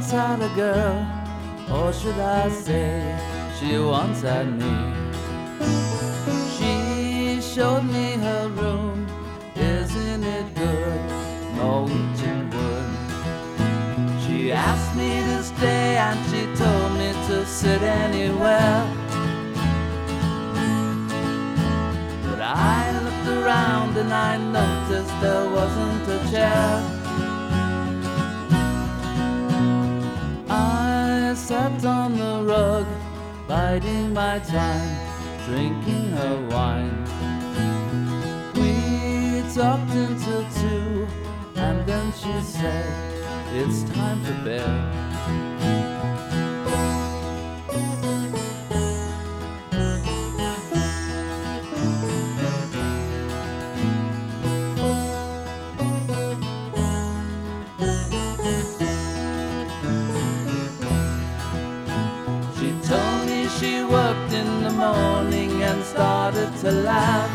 once had a girl, or should I say, she once had me. She showed me her room, isn't it good, Norwegian wood. She asked me to stay and she told me to sit anywhere. But I looked around and I noticed there wasn't a chair. I sat on the rug, biding my time, drinking her wine. We talked until 2, and then she said, it's time for bed. She told me she worked in the morning and started to laugh.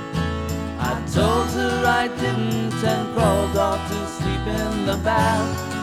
I told her I didn't and crawled off to sleep in the bath.